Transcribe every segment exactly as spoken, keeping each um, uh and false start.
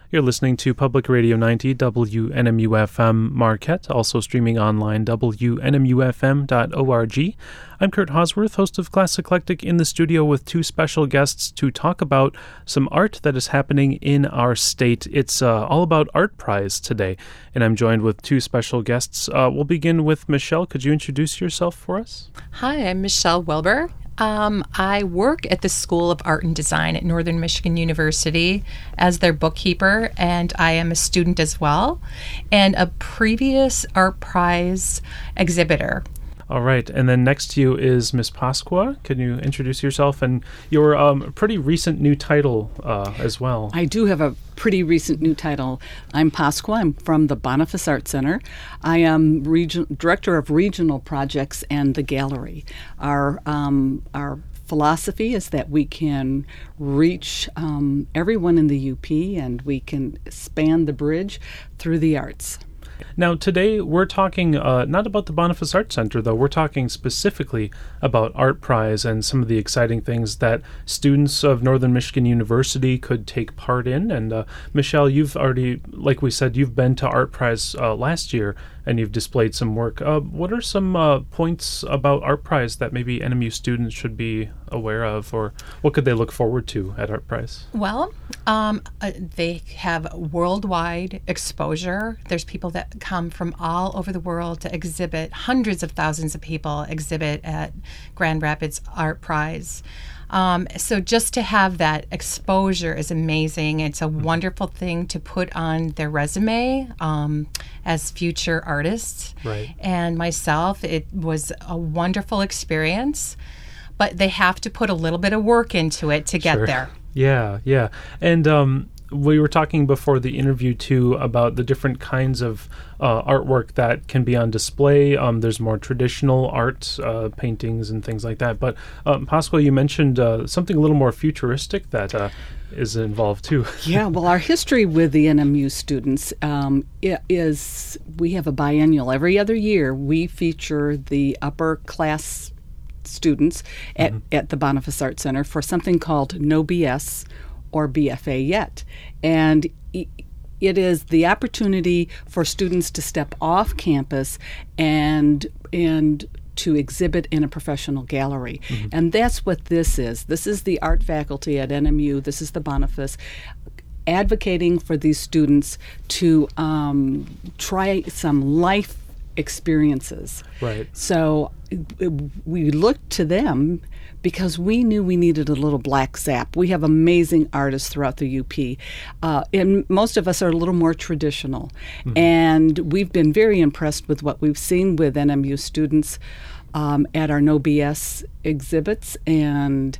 You're listening to Public Radio ninety W N M U F M Marquette, also streaming online W N M U F M dot org. I'm Kurt Hosworth, host of Class Eclectic, in the studio with two special guests to talk about some art that is happening in our state. It's uh, all about Art Prize today, and I'm joined with two special guests. Uh, we'll begin with Michelle. Could you introduce yourself for us? Hi, I'm Michelle Welber. Um, I work at the School of Art and Design at Northern Michigan University as their bookkeeper, and I am a student as well, and a previous Art Prize exhibitor. All right, and then next to you is Miss Pasqua. Can you introduce yourself and your um, pretty recent new title uh, as well? I do have a pretty recent new title. I'm Pasqua. I'm from the Boniface Art Center. I am region, Director of Regional Projects and the Gallery. Our um, our philosophy is that we can reach um, everyone in the U P and we can span the bridge through the arts. Now, today we're talking uh, not about the Boniface Art Center, though. We're talking specifically about Art Prize and some of the exciting things that students of Northern Michigan University could take part in. And uh, Michelle, you've already, like we said, you've been to Art Prize uh, last year, and you've displayed some work. Uh, what are some uh, points about Art Prize that maybe N M U students should be aware of, or what could they look forward to at Art Prize? Well, um, uh, they have worldwide exposure. There's people that come from all over the world to exhibit. Hundreds of thousands of people exhibit at Grand Rapids Art Prize. Um, so just to have that exposure is amazing. It's a wonderful thing to put on their resume um, as future artists. Right. And myself, it was a wonderful experience, but they have to put a little bit of work into it to get Sure. there. Yeah, yeah. And um, we were talking before the interview, too, about the different kinds of uh, artwork that can be on display. Um, there's more traditional art, uh, paintings and things like that. But, um, Pasqua, you mentioned uh, something a little more futuristic that uh, is involved, too. Yeah, well, our history with the N M U students um, is we have a biennial. Every other year, we feature the upper class students at, mm-hmm. at the Boniface Art Center for something called No B S, or B F A Yet. And it is the opportunity for students to step off campus and and to exhibit in a professional gallery. Mm-hmm. And that's what this is. This is the art faculty at N M U. This is the Boniface advocating for these students to um, try some life experiences. Right. So we looked to them because we knew we needed a little black zap. We have amazing artists throughout the U P, uh, and most of us are a little more traditional. Mm-hmm. And we've been very impressed with what we've seen with N M U students um, at our No B S exhibits, and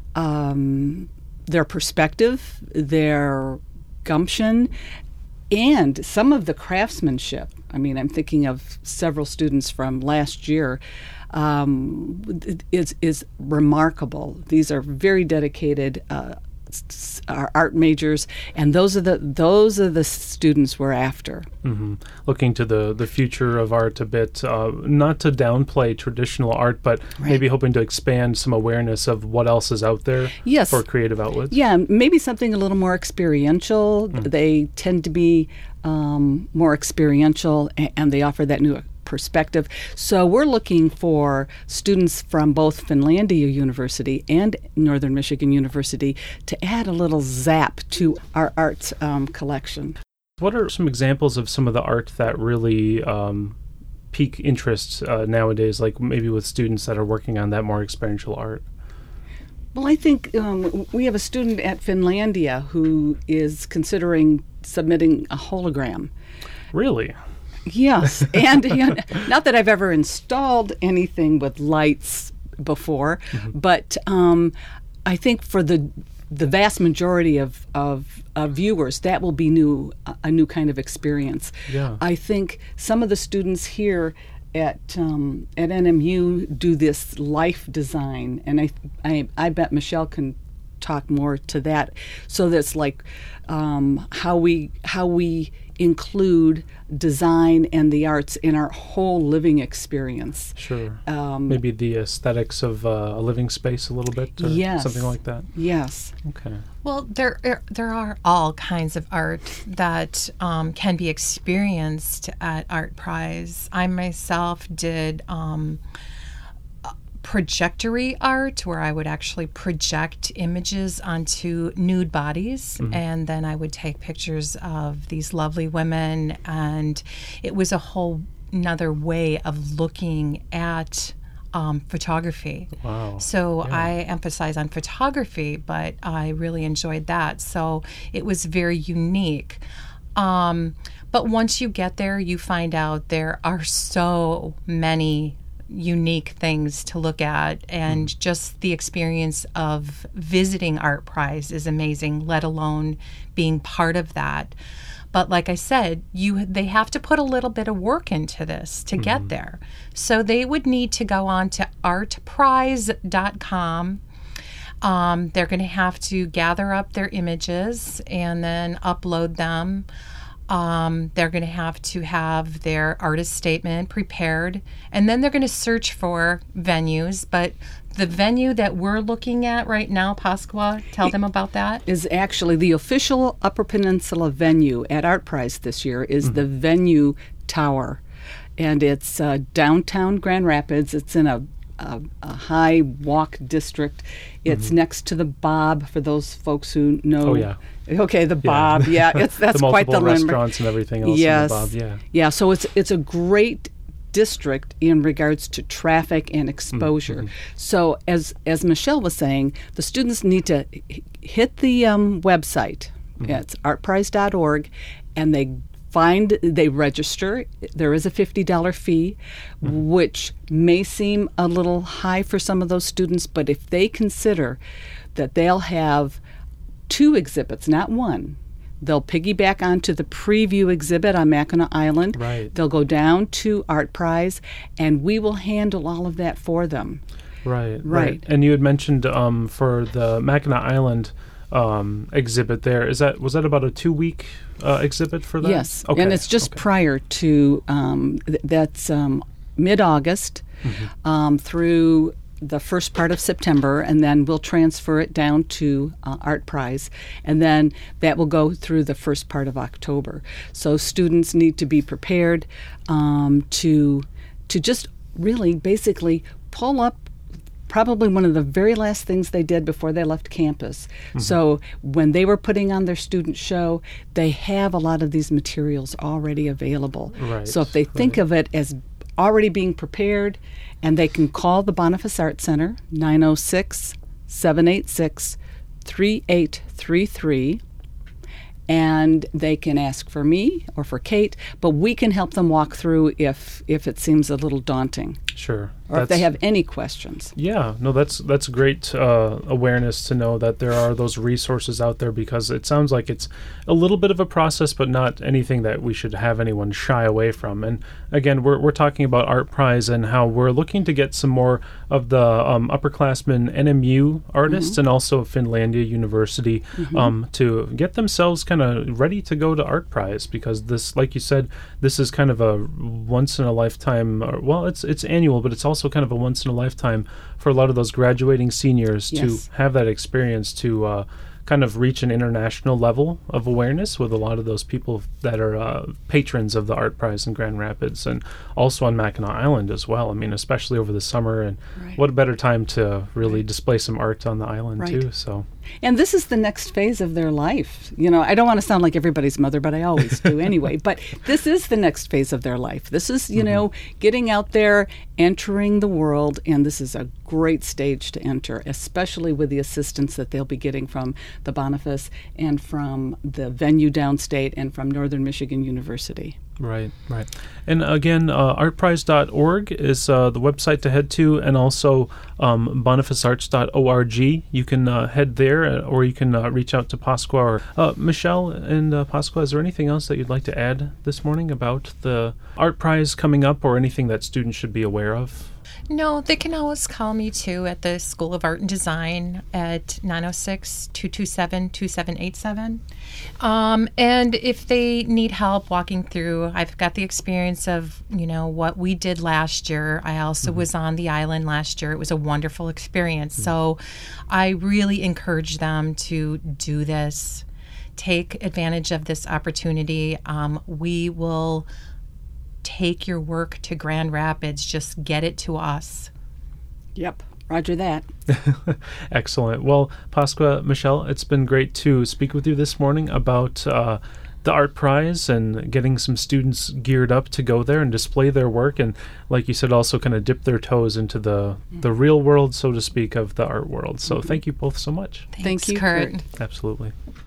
um, their perspective, their gumption, and some of the craftsmanship. I mean, I'm thinking of several students from last year. Um, is is remarkable. These are very dedicated uh, s- art majors, and those are the those are the students we're after. Mm-hmm. Looking to the, the future of art a bit, uh, not to downplay traditional art, but right. maybe hoping to expand some awareness of what else is out there yes. for creative outlets. Yeah, maybe something a little more experiential. Mm. They tend to be um, more experiential, and, and they offer that new perspective. So we're looking for students from both Finlandia University and Northern Michigan University to add a little zap to our arts um, collection. What are some examples of some of the art that really um, pique interest uh, nowadays, like maybe with students that are working on that more experiential art? Well, I think um, we have a student at Finlandia who is considering submitting a hologram. Really? Yes, and you know, not that I've ever installed anything with lights before, mm-hmm. but um, I think for the the vast majority of, of, of viewers, that will be new a new kind of experience. Yeah. I think some of the students here at um, at N M U do this life design, and I, I I bet Michelle can talk more to that. So that's like um, how we how we include design and the arts in our whole living experience. Sure. Um, Maybe the aesthetics of uh, a living space a little bit, or yes. something like that. Yes. Okay. Well, there are, there are all kinds of art that um, can be experienced at Art Prize. I myself did um, projectory art, where I would actually project images onto nude bodies, mm-hmm. and then I would take pictures of these lovely women, and it was a whole another way of looking at um, photography. Wow. So yeah. I emphasize on photography, but I really enjoyed that. So it was very unique. Um, but once you get there, you find out there are so many unique things to look at, and mm. just the experience of visiting Art Prize is amazing, let alone being part of that. But like I said, you they have to put a little bit of work into this to mm. get there. So they would need to go on to art prize dot com. Um, they're going to have to gather up their images and then upload them. Um, they're going to have to have their artist statement prepared, and then they're going to search for venues. But the venue that we're looking at right now, Pasqua, tell them about that. Is actually the official Upper Peninsula venue at Art Prize this year is mm-hmm. the Venue Tower, and it's uh, downtown Grand Rapids. It's in a A, a high walk district. It's mm-hmm. next to the Bob, for those folks who know. Oh, yeah. Okay, the Bob. Yeah, yeah it's that's the quite the restaurants and everything else. Yes. In the Bob, yeah. Yeah, so it's it's a great district in regards to traffic and exposure. Mm-hmm. So as as Michelle was saying, the students need to h- hit the um, website. Mm-hmm. It's art prize dot org, and they find, they register. There is a fifty dollars fee, mm-hmm. which may seem a little high for some of those students, but if they consider that they'll have two exhibits, not one, they'll piggyback onto the preview exhibit on Mackinac Island. Right. They'll go down to Art Prize, and we will handle all of that for them. Right, right. Right. And you had mentioned um, for the Mackinac Island um, exhibit there, is that was that about a two-week uh, exhibit for that? Yes, okay. and it's just okay. prior to, um, th- that's um, mid-August mm-hmm. um, through the first part of September, and then we'll transfer it down to uh, Art Prize, and then that will go through the first part of October. So students need to be prepared um, to to just really basically pull up probably one of the very last things they did before they left campus. Mm-hmm. So when they were putting on their student show, they have a lot of these materials already available. Right, so if they think right. of it as already being prepared, and they can call the Boniface Art Center, nine oh six, seven eight six, three eight three three, and they can ask for me or for Kate, but we can help them walk through if if it seems a little daunting. Sure. Or if they have any questions. Yeah, no, that's that's great uh, awareness to know that there are those resources out there, because it sounds like it's a little bit of a process, but not anything that we should have anyone shy away from. And again, we're we're talking about Art Prize and how we're looking to get some more of the um, upperclassmen N M U artists mm-hmm. and also Finlandia University mm-hmm. um, to get themselves kind of ready to go to Art Prize, because this, like you said, this is kind of a once in a lifetime. Or, well, it's it's annual, but it's also kind of a once in a lifetime for a lot of those graduating seniors yes. to have that experience to uh, kind of reach an international level of awareness with a lot of those people that are uh, patrons of the Art Prize in Grand Rapids, and also on Mackinac Island as well. I mean, especially over the summer, and right. what a better time to really right. display some art on the island right. too. So. And this is the next phase of their life. You know, I don't want to sound like everybody's mother, but I always do anyway. But this is the next phase of their life. This is, you mm-hmm. know, getting out there, entering the world, and this is a great stage to enter, especially with the assistance that they'll be getting from the Boniface and from the venue downstate and from Northern Michigan University. Right, right. And again, uh, art prize dot org is uh, the website to head to, and also um, boniface arts dot org. You can uh, head there, uh, or you can uh, reach out to Pasqua. Or, uh, Michelle and uh, Pasqua, is there anything else that you'd like to add this morning about the Art Prize coming up, or anything that students should be aware of? No, they can always call me too at the School of Art and Design at nine oh six, two two seven, two seven eight seven. Um, and if they need help walking through, I've got the experience of, you know, what we did last year. I also mm-hmm. was on the island last year. It was a wonderful experience. Mm-hmm. So I really encourage them to do this. Take advantage of this opportunity. Um, we will take your work to Grand Rapids. Just get it to us. Yep. Roger that. Excellent. Well, Pasqua, Michelle, it's been great to speak with you this morning about uh, the Art Prize and getting some students geared up to go there and display their work. And like you said, also kind of dip their toes into the, the real world, so to speak, of the art world. So mm-hmm. thank you both so much. Thanks, Thank you, Kurt. Kurt. Absolutely.